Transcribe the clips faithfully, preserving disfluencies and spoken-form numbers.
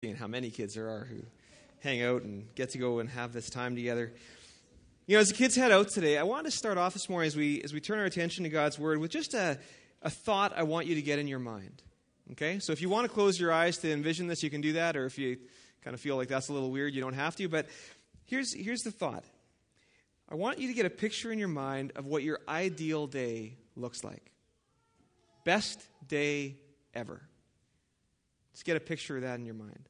And how many kids there are who hang out and get to go and have this time together. You know, as the kids head out today, I want to start off this morning as we as we turn our attention to God's Word with just a, a thought I want you to get in your mind. Okay? So if you want to close your eyes to envision this, you can do that, or if you kind of feel like that's a little weird, you don't have to. But here's here's the thought. I want you to get a picture in your mind of what your ideal day looks like. Best day ever. Just get a picture of that in your mind.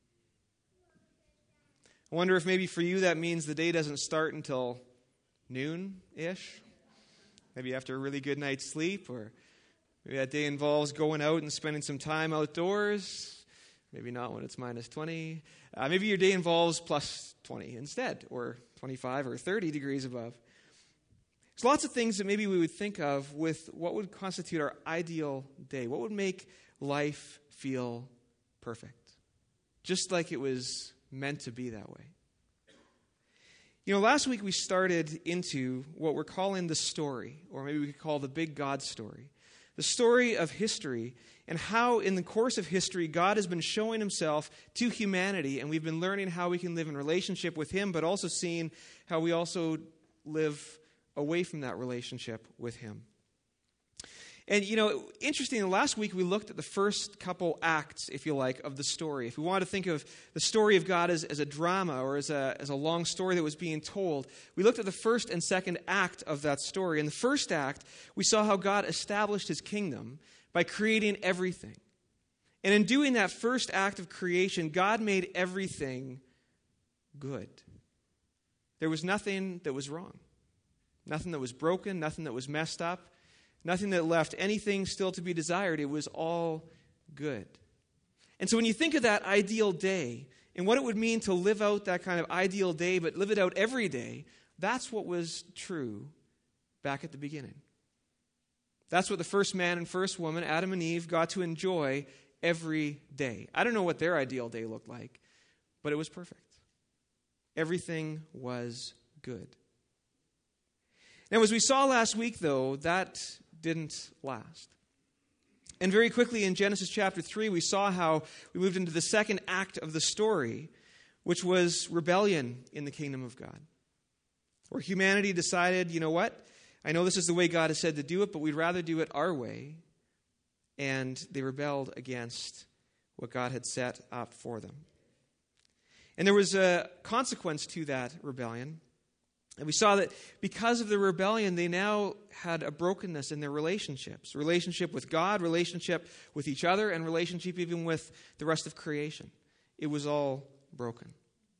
I wonder if maybe for you that means the day doesn't start until noon-ish. Maybe after a really good night's sleep, or maybe that day involves going out and spending some time outdoors. Maybe not when it's minus twenty. Uh, maybe your day involves plus twenty instead, or twenty-five or thirty degrees above. There's lots of things that maybe we would think of with what would constitute our ideal day. What would make life feel perfect? Just like it was meant to be that way. You know, last week we started into what we're calling the story, or maybe we could call the big God story. The story of history, and how in the course of history God has been showing himself to humanity, and we've been learning how we can live in relationship with him, but also seeing how we also live away from that relationship with him. And, you know, interesting, last week we looked at the first couple acts, if you like, of the story. If we want to think of the story of God as, as a drama or as a, as a long story that was being told, we looked at the first and second act of that story. In the first act, we saw how God established his kingdom by creating everything. And in doing that first act of creation, God made everything good. There was nothing that was wrong. Nothing that was broken, nothing that was messed up. Nothing that left anything still to be desired. It was all good. And so when you think of that ideal day and what it would mean to live out that kind of ideal day, but live it out every day, that's what was true back at the beginning. That's what the first man and first woman, Adam and Eve, got to enjoy every day. I don't know what their ideal day looked like, but it was perfect. Everything was good. Now, as we saw last week, though, that didn't last. And very quickly in Genesis chapter three, we saw how we moved into the second act of the story, which was rebellion in the kingdom of God. Where humanity decided, you know what? I know this is the way God has said to do it, but we'd rather do it our way. And they rebelled against what God had set up for them. And there was a consequence to that rebellion. And we saw that because of the rebellion, they now had a brokenness in their relationships. Relationship with God, relationship with each other, and relationship even with the rest of creation. It was all broken.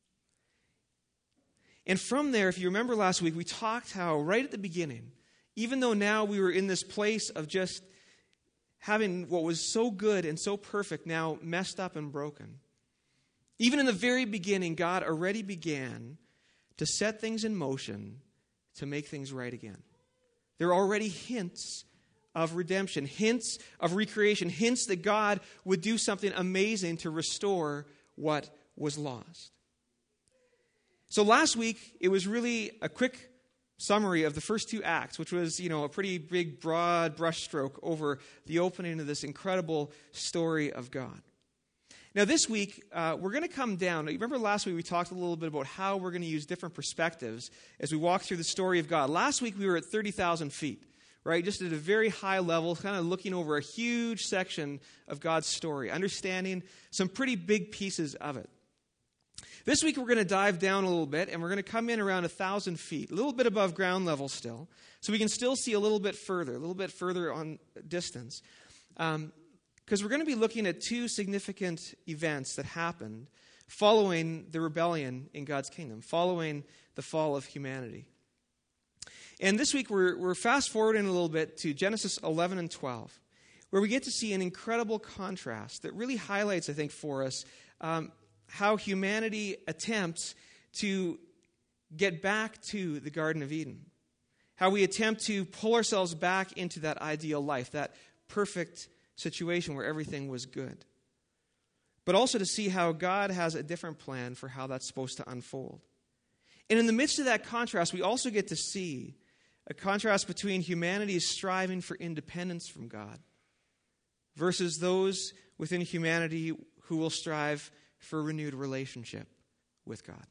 And from there, if you remember last week, we talked how right at the beginning, even though now we were in this place of just having what was so good and so perfect now messed up and broken, even in the very beginning, God already began to set things in motion to make things right again. There are already hints of redemption, hints of recreation, hints that God would do something amazing to restore what was lost. So last week, it was really a quick summary of the first two acts, which was, you know, a pretty big, broad brushstroke over the opening of this incredible story of God. Now this week, uh, we're going to come down. Remember last week we talked a little bit about how we're going to use different perspectives as we walk through the story of God. Last week we were at thirty thousand feet, right? Just at a very high level, kind of looking over a huge section of God's story, understanding some pretty big pieces of it. This week we're going to dive down a little bit, and we're going to come in around one thousand feet, a little bit above ground level still, so we can still see a little bit further, a little bit further on distance. Um Because we're going to be looking at two significant events that happened following the rebellion in God's kingdom, following the fall of humanity. And this week we're, we're fast forwarding a little bit to Genesis eleven and twelve, where we get to see an incredible contrast that really highlights, I think, for us um, how humanity attempts to get back to the Garden of Eden, how we attempt to pull ourselves back into that ideal life, that perfect situation where everything was good. But also to see how God has a different plan for how that's supposed to unfold. And in the midst of that contrast, we also get to see a contrast between humanity's striving for independence from God versus those within humanity who will strive for a renewed relationship with God.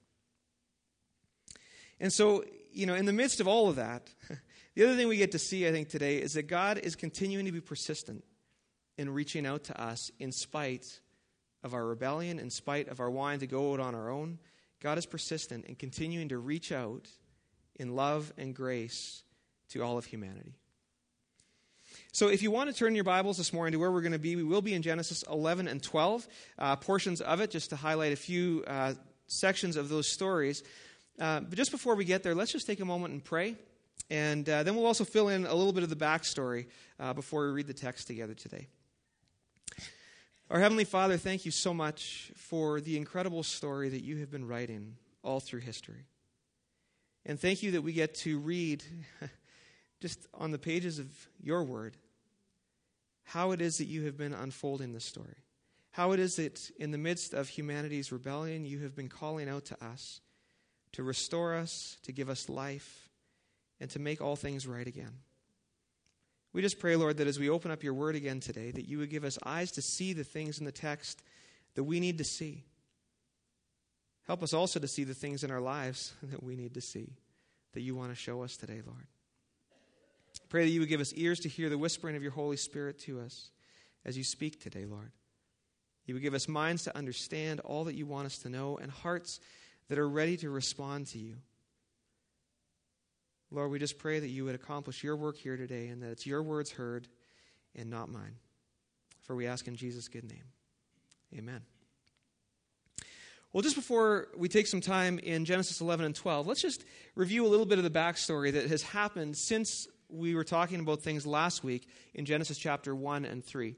And so, you know, in the midst of all of that, the other thing we get to see, I think, today is that God is continuing to be persistent in reaching out to us in spite of our rebellion, in spite of our wanting to go out on our own. God is persistent in continuing to reach out in love and grace to all of humanity. So if you want to turn your Bibles this morning to where we're going to be, we will be in Genesis eleven and twelve, uh, portions of it, just to highlight a few uh, sections of those stories. Uh, but just before we get there, let's just take a moment and pray. And uh, then we'll also fill in a little bit of the backstory uh, before we read the text together today. Our Heavenly Father, thank you so much for the incredible story that you have been writing all through history. And thank you that we get to read just on the pages of your word how it is that you have been unfolding this story. How it is that in the midst of humanity's rebellion, you have been calling out to us to restore us, to give us life, and to make all things right again. We just pray, Lord, that as we open up your word again today, that you would give us eyes to see the things in the text that we need to see. Help us also to see the things in our lives that we need to see, that you want to show us today, Lord. Pray that you would give us ears to hear the whispering of your Holy Spirit to us as you speak today, Lord. You would give us minds to understand all that you want us to know and hearts that are ready to respond to you. Lord, we just pray that you would accomplish your work here today and that it's your words heard and not mine. For we ask in Jesus' good name. Amen. Well, just before we take some time in Genesis eleven and twelve, let's just review a little bit of the backstory that has happened since we were talking about things last week in Genesis chapter one and three.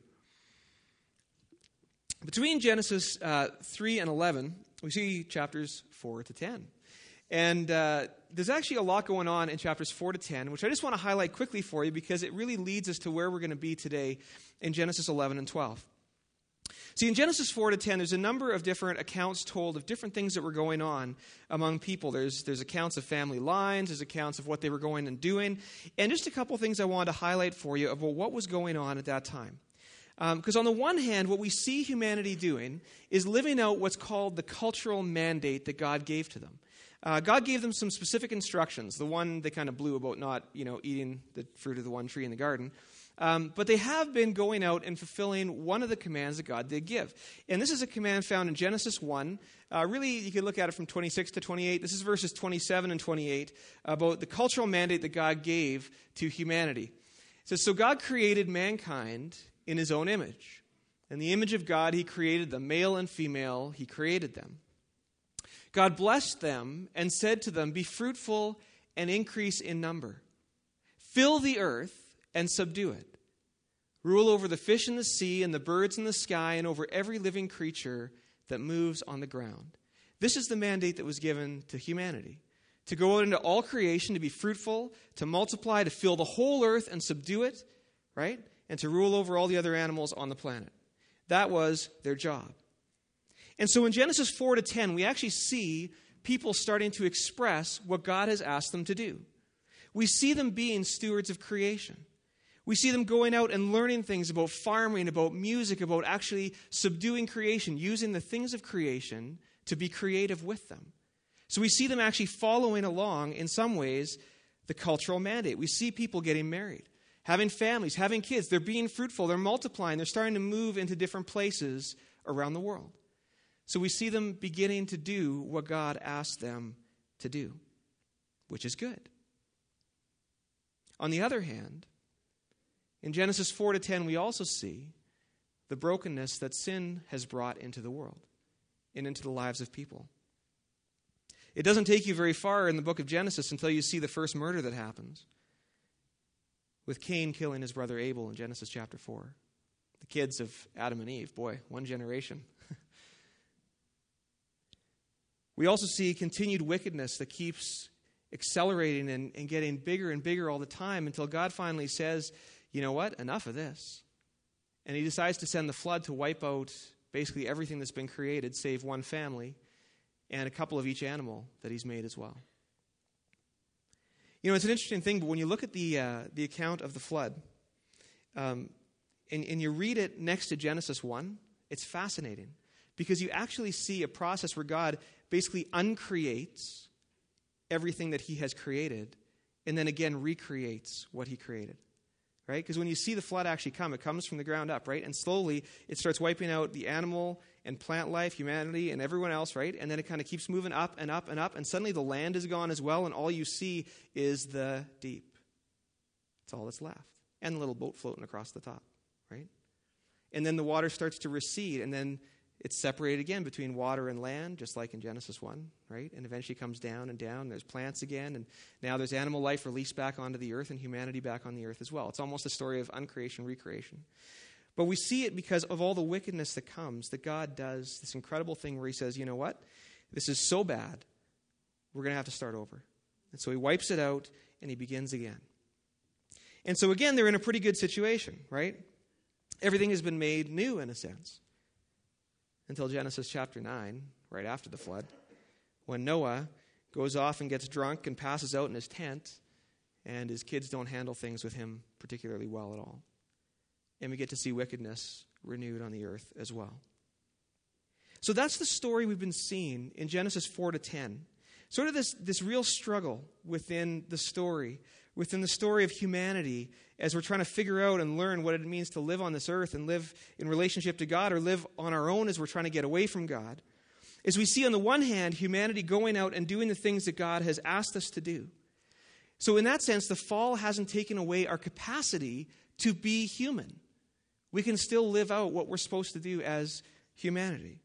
Between Genesis uh, three and eleven, we see chapters four to ten. And uh, there's actually a lot going on in chapters four to ten, which I just want to highlight quickly for you because it really leads us to where we're going to be today in Genesis eleven and twelve. See, in Genesis four to ten, there's a number of different accounts told of different things that were going on among people. There's, there's accounts of family lines, there's accounts of what they were going and doing, and just a couple things I wanted to highlight for you about what was going on at that time. Because um, on the one hand, what we see humanity doing is living out what's called the cultural mandate that God gave to them. Uh, God gave them some specific instructions, the one they kind of blew about not, you know, eating the fruit of the one tree in the garden. Um, but they have been going out and fulfilling one of the commands that God did give. And this is a command found in Genesis one. Uh, really, you could look at it from twenty-six to twenty-eight. This is verses twenty-seven and twenty-eight about the cultural mandate that God gave to humanity. It says, so God created mankind in his own image. In the image of God, he created them. Male and female, he created them. God blessed them and said to them, be fruitful and increase in number. Fill the earth and subdue it. Rule over the fish in the sea and the birds in the sky and over every living creature that moves on the ground. This is the mandate that was given to humanity. To go out into all creation, to be fruitful, to multiply, to fill the whole earth and subdue it, right? And to rule over all the other animals on the planet. That was their job. And so in Genesis four to ten, we actually see people starting to express what God has asked them to do. We see them being stewards of creation. We see them going out and learning things about farming, about music, about actually subduing creation, using the things of creation to be creative with them. So we see them actually following along, in some ways, the cultural mandate. We see people getting married, having families, having kids. They're being fruitful. They're multiplying. They're starting to move into different places around the world. So we see them beginning to do what God asked them to do, which is good. On the other hand, in Genesis four to ten, we also see the brokenness that sin has brought into the world and into the lives of people. It doesn't take you very far in the book of Genesis until you see the first murder that happens, with Cain killing his brother Abel in Genesis chapter four. The kids of Adam and Eve, boy, one generation. We also see continued wickedness that keeps accelerating and, and getting bigger and bigger all the time until God finally says, you know what, enough of this. And he decides to send the flood to wipe out basically everything that's been created, save one family and a couple of each animal that he's made as well. You know, it's an interesting thing, but when you look at the uh, the account of the flood, um, and, and you read it next to Genesis one, it's fascinating. because you actually see a process where God basically uncreates everything that he has created and then again recreates what he created. Right? Because when you see the flood actually come, it comes from the ground up, right? And slowly it starts wiping out the animal and plant life, humanity, and everyone else, right? And then it kind of keeps moving up and up and up, and suddenly the land is gone as well, and all you see is the deep. That's all that's left. And a little boat floating across the top, right? And then the water starts to recede, and then it's separated again between water and land, just like in Genesis one, right? And eventually comes down and down. There's plants again, and now there's animal life released back onto the earth and humanity back on the earth as well. It's almost a story of uncreation, recreation. But we see it because of all the wickedness that comes, that God does this incredible thing where he says, you know what? This is so bad, we're going to have to start over. And so he wipes it out, and he begins again. And so again, they're in a pretty good situation, right? Everything has been made new in a sense. Until Genesis chapter nine, right after the flood, when Noah goes off and gets drunk and passes out in his tent, and his kids don't handle things with him particularly well at all. And we get to see wickedness renewed on the earth as well. So that's the story we've been seeing in Genesis four to ten. Sort of this, this real struggle within the story, within the story of humanity, as we're trying to figure out and learn what it means to live on this earth and live in relationship to God, or live on our own as we're trying to get away from God, is we see on the one hand humanity going out and doing the things that God has asked us to do. So in that sense, the fall hasn't taken away our capacity to be human. We can still live out what we're supposed to do as humanity.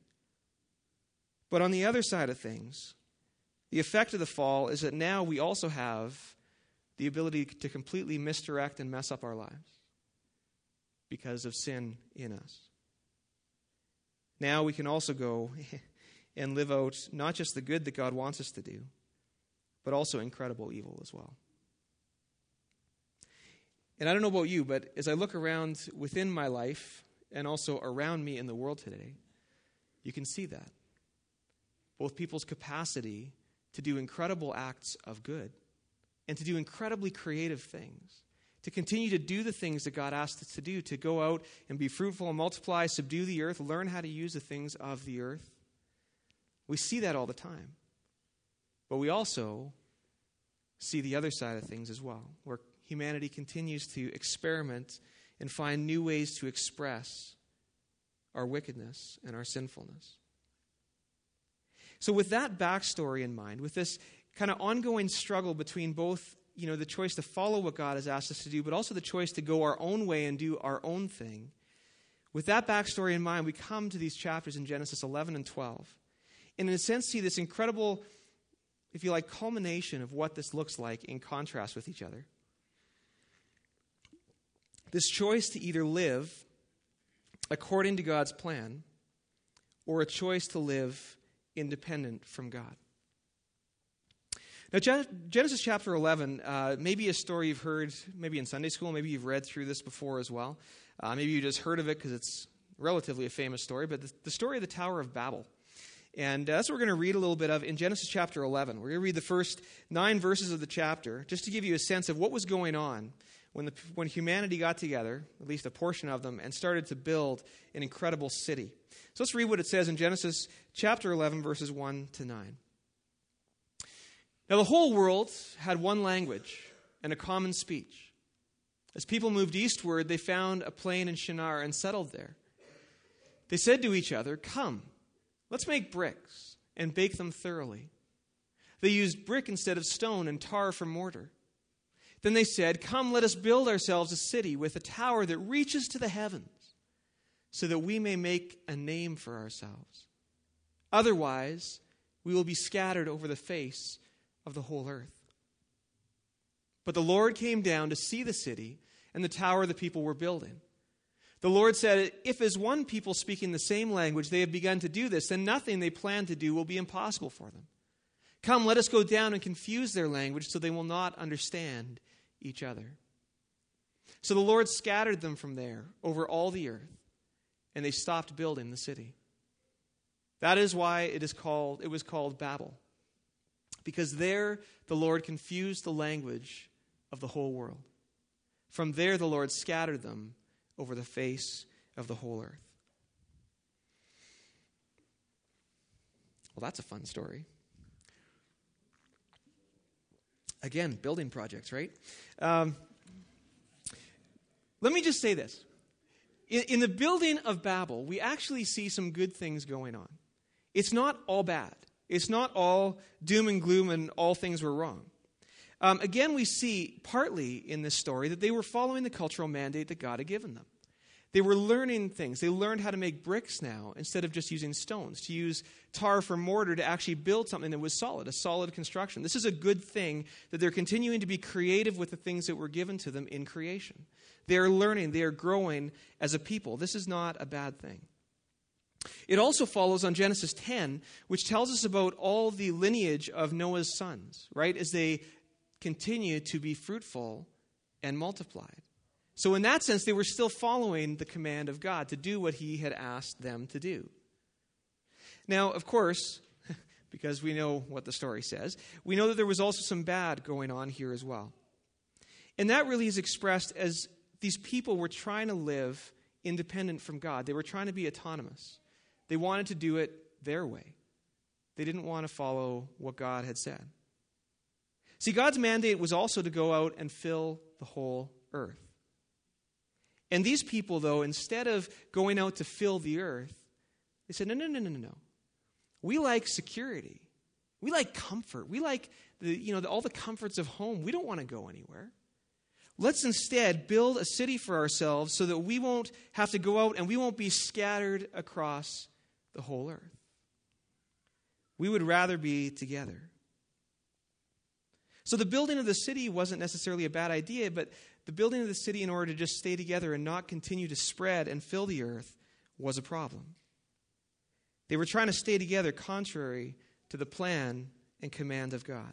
But on the other side of things, the effect of the fall is that now we also have the ability to completely misdirect and mess up our lives because of sin in us. Now we can also go and live out not just the good that God wants us to do, but also incredible evil as well. And I don't know about you, but as I look around within my life and also around me in the world today, you can see that. Both people's capacity to do incredible acts of good and to do incredibly creative things, to continue to do the things that God asked us to do, to go out and be fruitful and multiply, subdue the earth, learn how to use the things of the earth. We see that all the time. But we also see the other side of things as well, where humanity continues to experiment and find new ways to express our wickedness and our sinfulness. So with that backstory in mind, with this kind of ongoing struggle between both, you know, the choice to follow what God has asked us to do, but also the choice to go our own way and do our own thing, with that backstory in mind, we come to these chapters in Genesis eleven and twelve. And in a sense, see this incredible, if you like, culmination of what this looks like in contrast with each other. This choice to either live according to God's plan or a choice to live independent from God. Now, Genesis chapter eleven, uh, maybe a story you've heard, maybe in Sunday school, maybe you've read through this before as well. Uh, maybe you just heard of it because it's relatively a famous story, but the, the story of the Tower of Babel. And uh, that's what we're going to read a little bit of in Genesis chapter eleven. We're going to read the first nine verses of the chapter just to give you a sense of what was going on when, the, when humanity got together, at least a portion of them, and started to build an incredible city. So let's read what it says in Genesis chapter eleven, verses one to nine. Now the whole world had one language and a common speech. As people moved eastward, they found a plain in Shinar and settled there. They said to each other, "Come, let's make bricks and bake them thoroughly." They used brick instead of stone and tar for mortar. Then they said, "Come, let us build ourselves a city with a tower that reaches to the heavens, so that we may make a name for ourselves. Otherwise, we will be scattered over the face of the whole earth." But the Lord came down to see the city and the tower the people were building. The Lord said, "If as one people speaking the same language they have begun to do this, then nothing they plan to do will be impossible for them. Come, let us go down and confuse their language so they will not understand each other." So the Lord scattered them from there over all the earth, and they stopped building the city. That is why it is called it was called Babel, because there the Lord confused the language of the whole world. From there the Lord scattered them over the face of the whole earth. Well, that's a fun story. Again, building projects, right? Um, let me just say this. In, in the building of Babel, we actually see some good things going on. It's not all bad. It's not all doom and gloom and all things were wrong. Um, again, we see partly in this story that they were following the cultural mandate that God had given them. They were learning things. They learned how to make bricks now instead of just using stones, to use tar for mortar to actually build something that was solid, a solid construction. This is a good thing that they're continuing to be creative with the things that were given to them in creation. They are learning. They are growing as a people. This is not a bad thing. It also follows on Genesis ten, which tells us about all the lineage of Noah's sons, right, as they continue to be fruitful and multiplied. So in that sense, they were still following the command of God to do what he had asked them to do. Now, of course, because we know what the story says, we know that there was also some bad going on here as well. And that really is expressed as these people were trying to live independent from God. They were trying to be autonomous. They wanted to do it their way. They didn't want to follow what God had said. See, God's mandate was also to go out and fill the whole earth. And these people, though, instead of going out to fill the earth, they said, no, no, no, no, no, no. We like security. We like comfort. We like the, you know, the, all the comforts of home. We don't want to go anywhere. Let's instead build a city for ourselves so that we won't have to go out and we won't be scattered across the whole earth. We would rather be together. So the building of the city wasn't necessarily a bad idea, but the building of the city in order to just stay together and not continue to spread and fill the earth was a problem. They were trying to stay together contrary to the plan and command of God.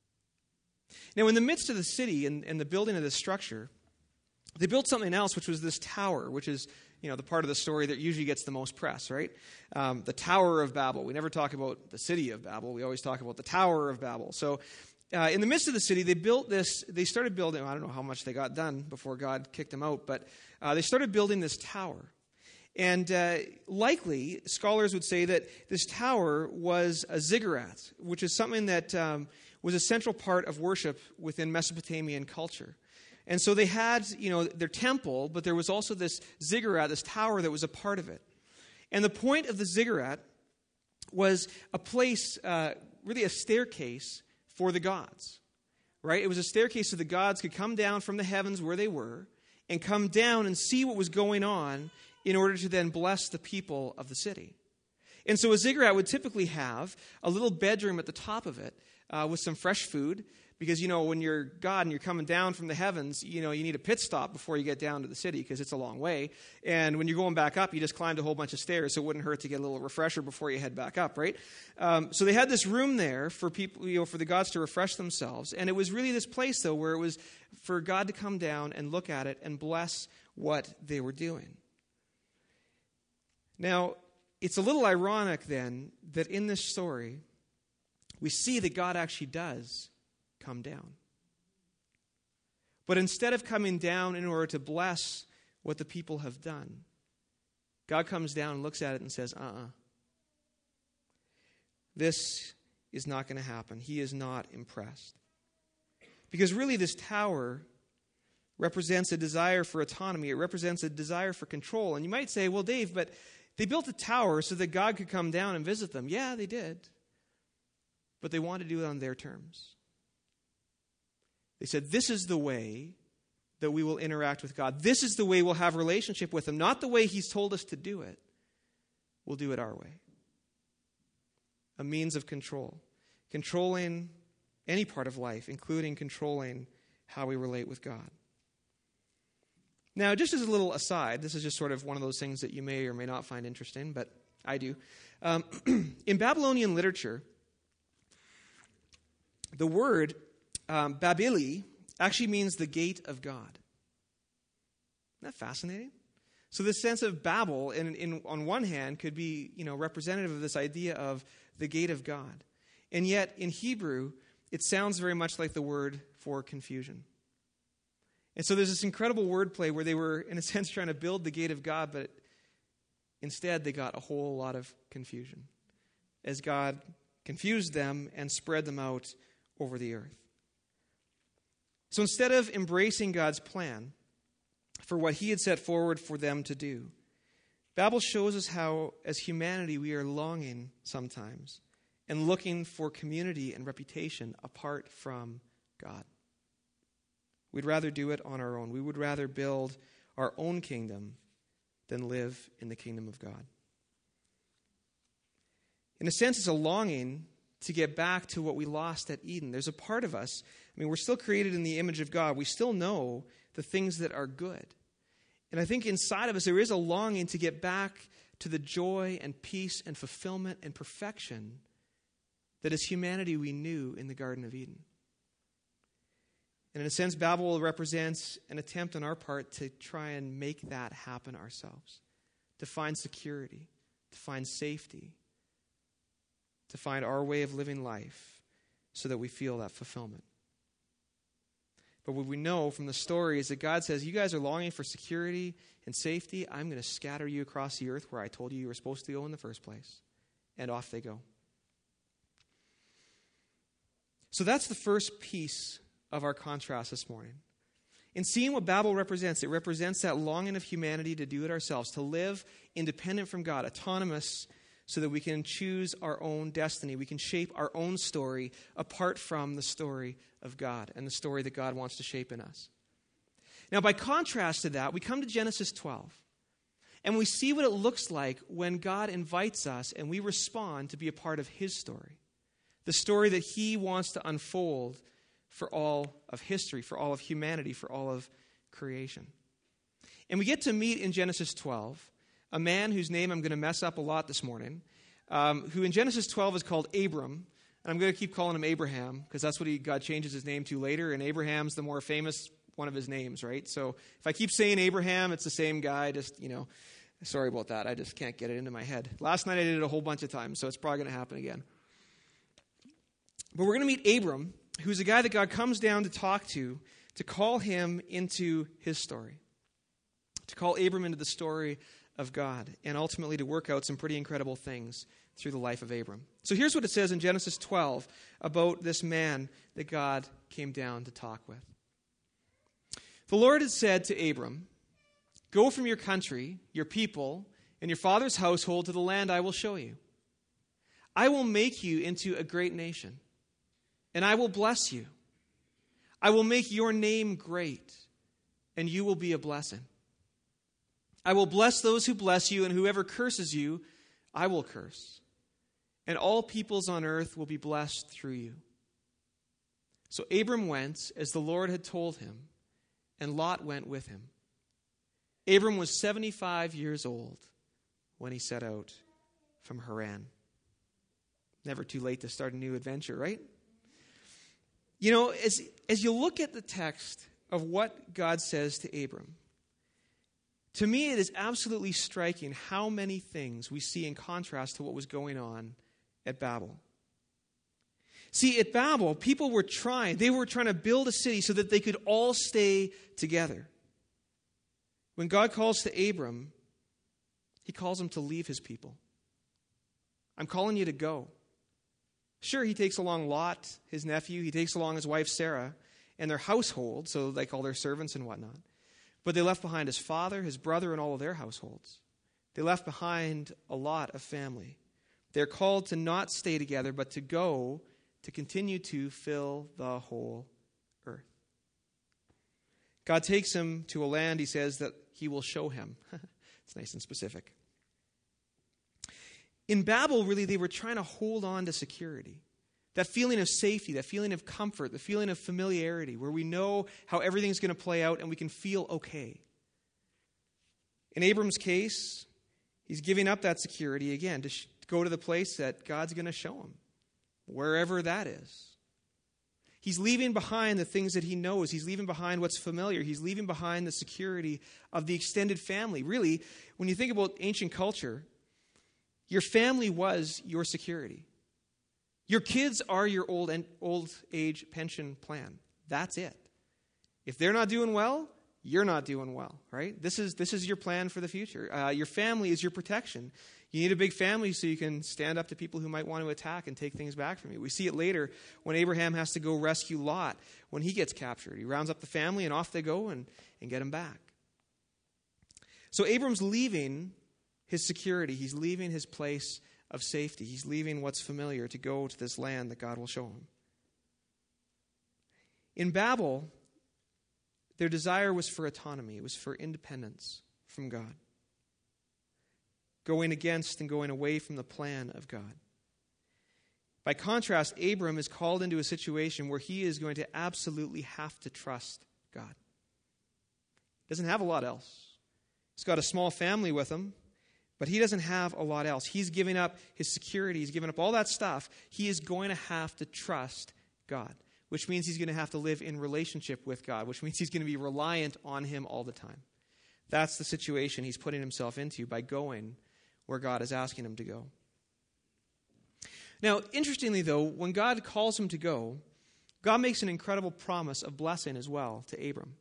Now, in the midst of the city and, and the building of this structure, they built something else, which was this tower, which is, you know, the part of the story that usually gets the most press, right? Um, the Tower of Babel. We never talk about the city of Babel. We always talk about the Tower of Babel. So uh, in the midst of the city, they built this, they started building, I don't know how much they got done before God kicked them out, but uh, they started building this tower. And uh, likely, scholars would say that this tower was a ziggurat, which is something that um, was a central part of worship within Mesopotamian culture. And so they had, you know, their temple, but there was also this ziggurat, this tower that was a part of it. And the point of the ziggurat was a place, uh, really a staircase for the gods, right? It was a staircase so the gods could come down from the heavens where they were and come down and see what was going on in order to then bless the people of the city. And so a ziggurat would typically have a little bedroom at the top of it uh, with some fresh food. Because, you know, when you're God and you're coming down from the heavens, you know, you need a pit stop before you get down to the city because it's a long way. And when you're going back up, you just climbed a whole bunch of stairs, so it wouldn't hurt to get a little refresher before you head back up, right? Um, so they had this room there for people, you know, for the gods to refresh themselves. And it was really this place, though, where it was for God to come down and look at it and bless what they were doing. Now, it's a little ironic, then, that in this story, we see that God actually does come down. But instead of coming down in order to bless what the people have done, God comes down and looks at it and says, uh-uh. This is not going to happen. He is not impressed. Because really this tower represents a desire for autonomy. It represents a desire for control. And you might say, well, Dave, but they built a tower so that God could come down and visit them. Yeah, they did. But they wanted to do it on their terms. They said, this is the way that we will interact with God. This is the way we'll have a relationship with him. Not the way he's told us to do it. We'll do it our way. A means of control. Controlling any part of life, including controlling how we relate with God. Now, just as a little aside, this is just sort of one of those things that you may or may not find interesting, but I do. Um, in Babylonian literature, the word Um, Babili actually means the gate of God. Isn't that fascinating? So the sense of Babel, in, in, on one hand, could be, you know, representative of this idea of the gate of God. And yet, in Hebrew, it sounds very much like the word for confusion. And so there's this incredible wordplay where they were, in a sense, trying to build the gate of God, but instead they got a whole lot of confusion. as God confused them and spread them out over the earth. So instead of embracing God's plan for what he had set forward for them to do, Babel shows us how, as humanity, we are longing sometimes and looking for community and reputation apart from God. We'd rather do it on our own. We would rather build our own kingdom than live in the kingdom of God. In a sense, it's a longing to get back to what we lost at Eden. There's a part of us, I mean, we're still created in the image of God. We still know the things that are good. And I think inside of us, there is a longing to get back to the joy and peace and fulfillment and perfection that as humanity we knew in the Garden of Eden. And in a sense, Babel represents an attempt on our part to try and make that happen ourselves, to find security, to find safety, to find our way of living life so that we feel that fulfillment. But what we know from the story is that God says, you guys are longing for security and safety. I'm going to scatter you across the earth where I told you you were supposed to go in the first place. And off they go. So that's the first piece of our contrast this morning. In seeing what Babel represents, it represents that longing of humanity to do it ourselves, to live independent from God, autonomous, so that we can choose our own destiny. We can shape our own story apart from the story of God and the story that God wants to shape in us. Now, by contrast to that, we come to Genesis twelve, and we see what it looks like when God invites us and we respond to be a part of his story, the story that he wants to unfold for all of history, for all of humanity, for all of creation. And we get to meet in Genesis twelve a man whose name I'm going to mess up a lot this morning, um, who in Genesis twelve is called Abram. And I'm going to keep calling him Abraham because that's what he, God changes his name to later. And Abraham's the more famous one of his names, right? So if I keep saying Abraham, it's the same guy. Just, you know, sorry about that. I just can't get it into my head. Last night I did it a whole bunch of times, so it's probably going to happen again. But we're going to meet Abram, who's a guy that God comes down to talk to, to call him into his story, to call Abram into the story of God, and ultimately to work out some pretty incredible things through the life of Abram. So here's what it says in Genesis twelve about this man that God came down to talk with. The Lord had said to Abram, "Go from your country, your people, and your father's household to the land I will show you. I will make you into a great nation, and I will bless you. I will make your name great, and you will be a blessing. I will bless those who bless you, and whoever curses you, I will curse. And all peoples on earth will be blessed through you." So Abram went as the Lord had told him, and Lot went with him. Abram was seventy-five years old when he set out from Haran. Never too late to start a new adventure, right? You know, as, as you look at the text of what God says to Abram, to me it is absolutely striking how many things we see in contrast to what was going on at Babel. See, at Babel, people were trying, they were trying to build a city so that they could all stay together. When God calls to Abram, he calls him to leave his people. I'm calling you to go. Sure, he takes along Lot, his nephew. He takes along his wife Sarah and their household, so like all their servants and whatnot. But they left behind his father, his brother, and all of their households. They left behind a lot of family. They're called to not stay together, but to go to continue to fill the whole earth. God takes him to a land, he says, that he will show him. It's nice and specific. In Babel, really, they were trying to hold on to security. That feeling of safety, that feeling of comfort, the feeling of familiarity, where we know how everything's going to play out and we can feel okay. In Abram's case, he's giving up that security again to sh- go to the place that God's going to show him, wherever that is. He's leaving behind the things that he knows. He's leaving behind what's familiar. He's leaving behind the security of the extended family. Really, when you think about ancient culture, your family was your security. Your kids are your old and old age pension plan. That's it. If they're not doing well, you're not doing well, right? This is this is your plan for the future. Uh, your family is your protection. You need a big family so you can stand up to people who might want to attack and take things back from you. We see it later when Abraham has to go rescue Lot when he gets captured. He rounds up the family and off they go and, and get him back. So Abram's leaving his security. He's leaving his place of safety. He's leaving what's familiar to go to this land that God will show him. In Babel, their desire was for autonomy. It was for independence from God. Going against and going away from the plan of God. By contrast, Abram is called into a situation where he is going to absolutely have to trust God. He doesn't have a lot else. He's got a small family with him, but he doesn't have a lot else. He's giving up his security. He's giving up all that stuff. He is going to have to trust God, which means he's going to have to live in relationship with God, which means he's going to be reliant on him all the time. That's the situation he's putting himself into by going where God is asking him to go. Now, interestingly, though, when God calls him to go, God makes an incredible promise of blessing as well to Abram.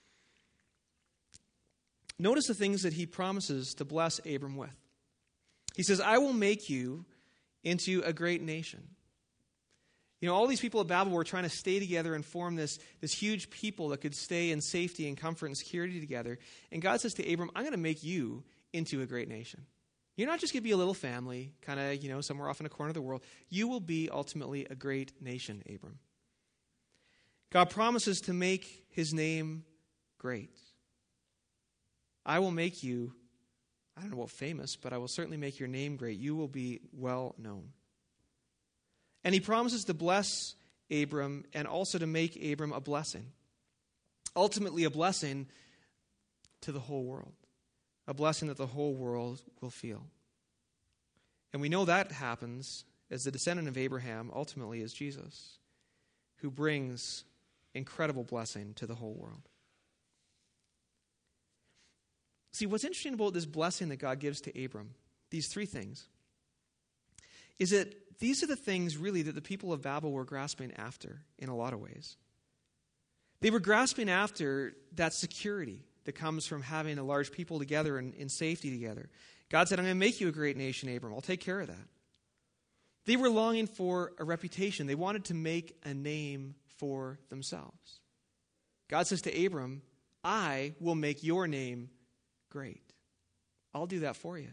Notice the things that he promises to bless Abram with. He says, I will make you into a great nation. You know, all these people at Babel were trying to stay together and form this, this huge people that could stay in safety and comfort and security together. And God says to Abram, I'm going to make you into a great nation. You're not just going to be a little family, kind of, you know, somewhere off in a corner of the world. You will be ultimately a great nation, Abram. God promises to make his name great. I will make you, I don't know about famous, but I will certainly make your name great. You will be well known. And he promises to bless Abram and also to make Abram a blessing. Ultimately, a blessing to the whole world. A blessing that the whole world will feel. And we know that happens as the descendant of Abraham ultimately is Jesus, who brings incredible blessing to the whole world. See, what's interesting about this blessing that God gives to Abram, these three things, is that these are the things really that the people of Babel were grasping after in a lot of ways. They were grasping after that security that comes from having a large people together and in safety together. God said, I'm going to make you a great nation, Abram. I'll take care of that. They were longing for a reputation. They wanted to make a name for themselves. God says to Abram, I will make your name great. I'll do that for you.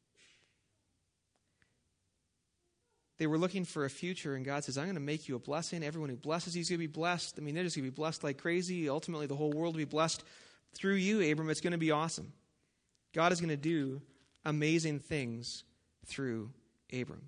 They were looking for a future, and God says, I'm going to make you a blessing. Everyone who blesses you is going to be blessed. I mean, they're just going to be blessed like crazy. Ultimately, the whole world will be blessed through you, Abram. It's going to be awesome. God is going to do amazing things through Abram.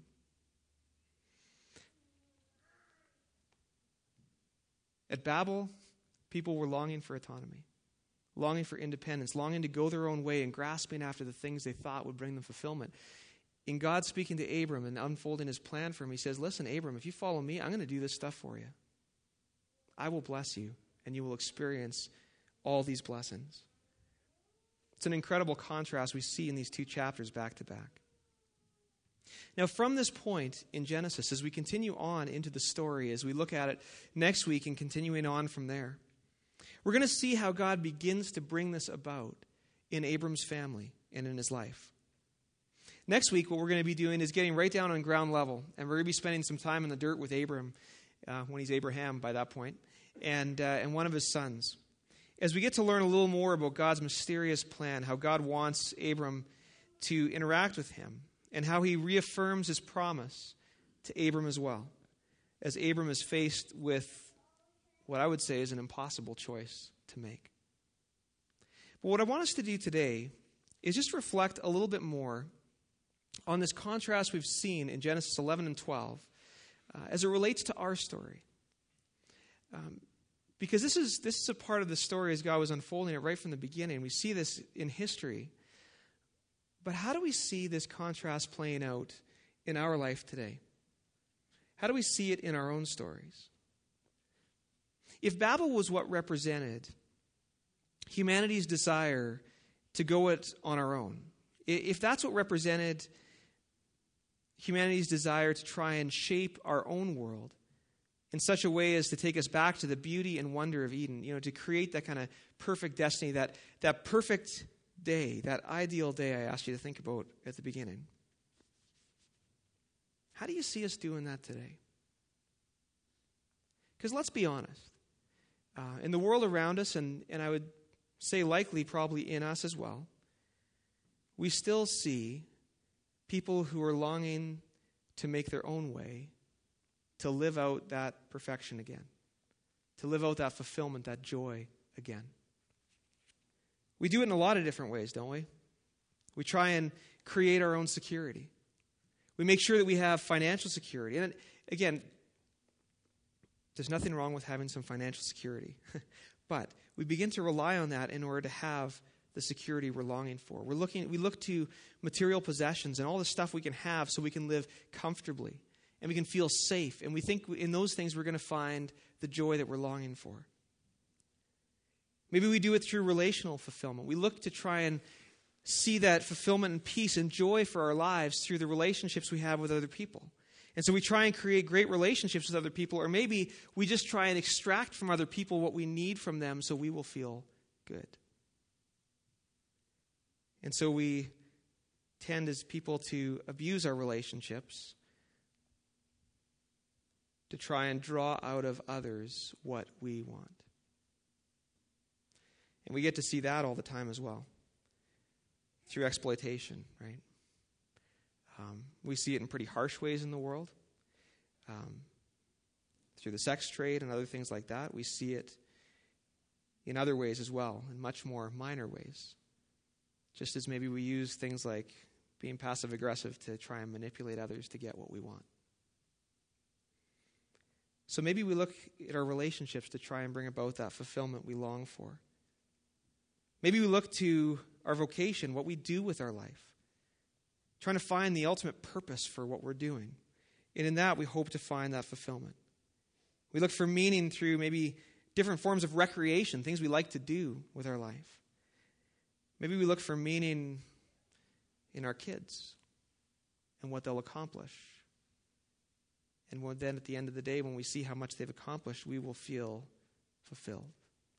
At Babel, people were longing for autonomy, longing for independence, longing to go their own way and grasping after the things they thought would bring them fulfillment. In God speaking to Abram and unfolding his plan for him, he says, listen, Abram, if you follow me, I'm going to do this stuff for you. I will bless you, and you will experience all these blessings. It's an incredible contrast we see in these two chapters back to back. Now, from this point in Genesis, as we continue on into the story, as we look at it next week and continuing on from there, we're going to see how God begins to bring this about in Abram's family and in his life. Next week, what we're going to be doing is getting right down on ground level, and we're going to be spending some time in the dirt with Abram, uh, when he's Abraham by that point, and, uh, and one of his sons. As we get to learn a little more about God's mysterious plan, how God wants Abram to interact with him, and how he reaffirms his promise to Abram as well, as Abram is faced with what I would say is an impossible choice to make. But what I want us to do today is just reflect a little bit more on this contrast we've seen in Genesis eleven and twelve uh, as it relates to our story. Um, because this is, this is a part of the story as God was unfolding it right from the beginning. We see this in history. But how do we see this contrast playing out in our life today? How do we see it in our own stories? If Babel was what represented humanity's desire to go it on our own, if that's what represented humanity's desire to try and shape our own world in such a way as to take us back to the beauty and wonder of Eden, you know, to create that kind of perfect destiny, that, that perfect day, that ideal day I asked you to think about at the beginning. How do you see us doing that today? Because let's be honest. Uh, in the world around us, and, and I would say likely probably in us as well, we still see people who are longing to make their own way, to live out that perfection again, to live out that fulfillment, that joy again. We do it in a lot of different ways, don't we? We try and create our own security. We make sure that we have financial security. And again, there's nothing wrong with having some financial security. But we begin to rely on that in order to have the security we're longing for. We're looking, we look to material possessions and all the stuff we can have so we can live comfortably and we can feel safe. And we think in those things we're going to find the joy that we're longing for. Maybe we do it through relational fulfillment. We look to try and see that fulfillment and peace and joy for our lives through the relationships we have with other people. And so we try and create great relationships with other people, or maybe we just try and extract from other people what we need from them so we will feel good. And so we tend as people to abuse our relationships, to try and draw out of others what we want. And we get to see that all the time as well, through exploitation, right? Um, we see it in pretty harsh ways in the world, um, through the sex trade and other things like that. We see it in other ways as well, in much more minor ways. Just as maybe we use things like being passive-aggressive to try and manipulate others to get what we want. So maybe we look at our relationships to try and bring about that fulfillment we long for. Maybe we look to our vocation, what we do with our life, trying to find the ultimate purpose for what we're doing. And in that, we hope to find that fulfillment. We look for meaning through maybe different forms of recreation, things we like to do with our life. Maybe we look for meaning in our kids and what they'll accomplish. And then at the end of the day, when we see how much they've accomplished, we will feel fulfilled.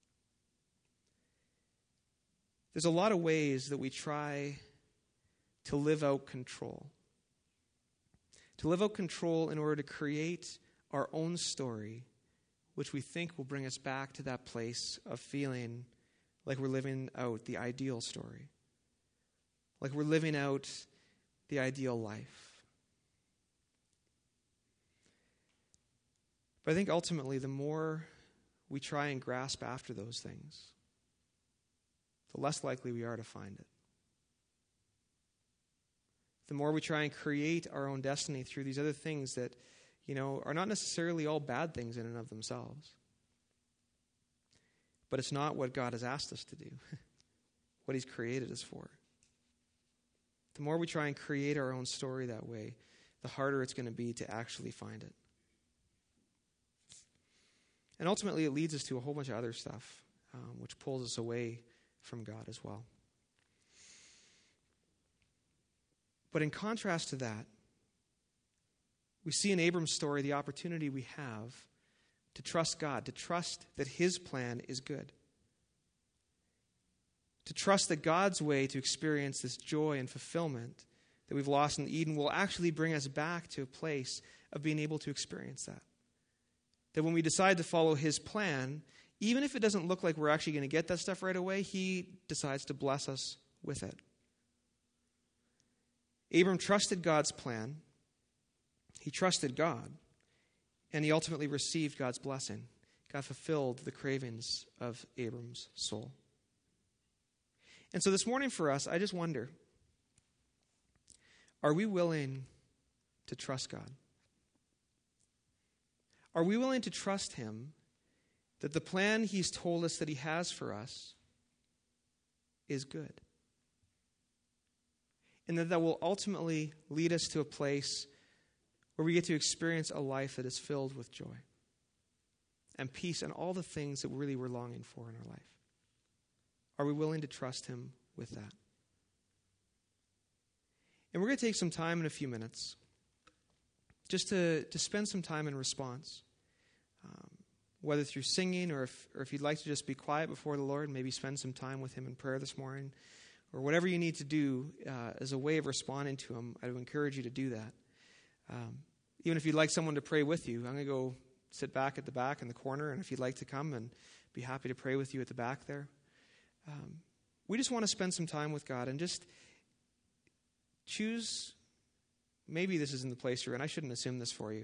There's a lot of ways that we try to live out control. To live out control in order to create our own story, which we think will bring us back to that place of feeling like we're living out the ideal story. Like we're living out the ideal life. But I think ultimately the more we try and grasp after those things, the less likely we are to find it. The more we try and create our own destiny through these other things that, you know, are not necessarily all bad things in and of themselves. But it's not what God has asked us to do, what He's created us for. The more we try and create our own story that way, the harder it's going to be to actually find it. And ultimately, it leads us to a whole bunch of other stuff, um, which pulls us away from God as well. But in contrast to that, we see in Abram's story the opportunity we have to trust God, to trust that His plan is good. To trust that God's way to experience this joy and fulfillment that we've lost in Eden will actually bring us back to a place of being able to experience that. That when we decide to follow His plan, even if it doesn't look like we're actually going to get that stuff right away, He decides to bless us with it. Abram trusted God's plan. He trusted God. And he ultimately received God's blessing. God fulfilled the cravings of Abram's soul. And so this morning for us, I just wonder, are we willing to trust God? Are we willing to trust Him that the plan He's told us that He has for us is good? And that that will ultimately lead us to a place where we get to experience a life that is filled with joy and peace and all the things that really we're longing for in our life. Are we willing to trust Him with that? And we're going to take some time in a few minutes just to, to spend some time in response, um, whether through singing or if, or if you'd like to just be quiet before the Lord, maybe spend some time with Him in prayer this morning, or whatever you need to do uh, as a way of responding to Him. I would encourage you to do that. Um, Even if you'd like someone to pray with you, I'm going to go sit back at the back in the corner, and if you'd like to come, and be happy to pray with you at the back there. Um, we just want to spend some time with God and just choose. Maybe this isn't the place you're in. I shouldn't assume this for you.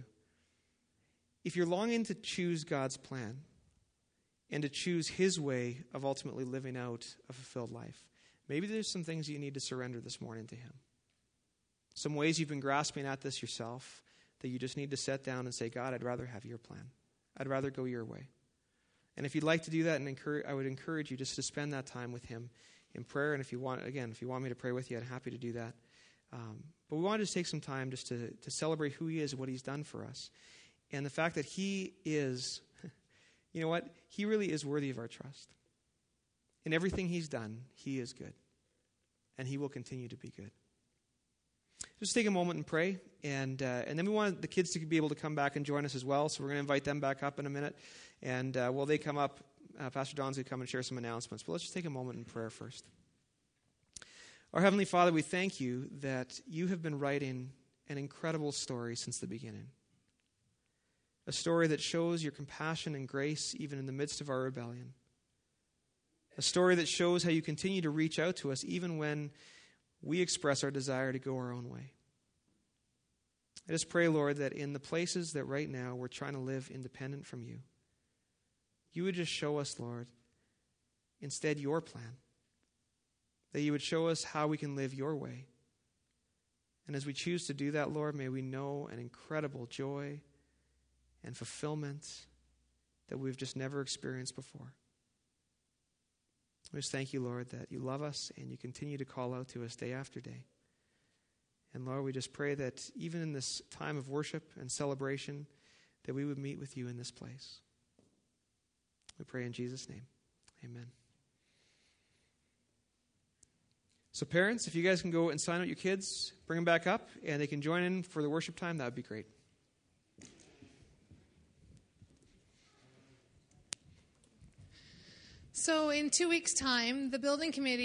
If you're longing to choose God's plan and to choose His way of ultimately living out a fulfilled life, maybe there's some things you need to surrender this morning to Him. Some ways you've been grasping at this yourself that you just need to set down and say, God, I'd rather have your plan. I'd rather go your way. And if you'd like to do that, and encourage, I would encourage you just to spend that time with Him in prayer. And if you want, again, if you want me to pray with you, I'm happy to do that. Um, but we want to just take some time just to, to celebrate who He is and what He's done for us. And the fact that He is, you know what? He really is worthy of our trust. In everything He's done, He is good. And He will continue to be good. Just take a moment and pray. And uh, and then we want the kids to be able to come back and join us as well. So we're going to invite them back up in a minute. And uh, while they come up, uh, Pastor Don's going to come and share some announcements. But let's just take a moment in prayer first. Our Heavenly Father, we thank You that You have been writing an incredible story since the beginning. A story that shows Your compassion and grace even in the midst of our rebellion. A story that shows how You continue to reach out to us even when we express our desire to go our own way. I just pray, Lord, that in the places that right now we're trying to live independent from You, You would just show us, Lord, instead Your plan. That You would show us how we can live Your way. And as we choose to do that, Lord, may we know an incredible joy and fulfillment that we've just never experienced before. We just thank You, Lord, that You love us and You continue to call out to us day after day. And Lord, we just pray that even in this time of worship and celebration, that we would meet with You in this place. We pray in Jesus' name. Amen. So parents, if you guys can go and sign out your kids, bring them back up, and they can join in for the worship time, that would be great. So in two weeks' time, the building committee